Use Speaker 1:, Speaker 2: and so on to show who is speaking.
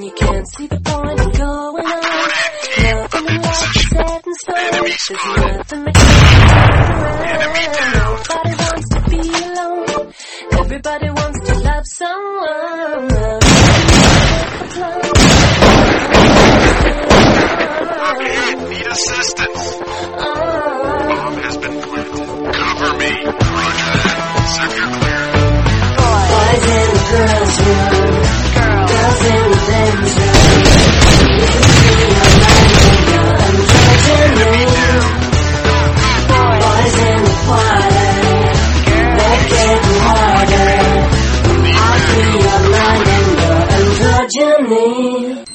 Speaker 1: you can't see the point of going on. Nothing in life is set in stone. There's nothing that can be around. Nobody wants to be alone. Everybody wants to love someone.
Speaker 2: Need assistance. Bomb has been planted. Cover me. Roger that. Sector clear.
Speaker 1: Boys in the girls' room, girls in the men's room. You can see your life and you're undressing. Boys in the party, they're getting harder. I see your mind and you're androgyny.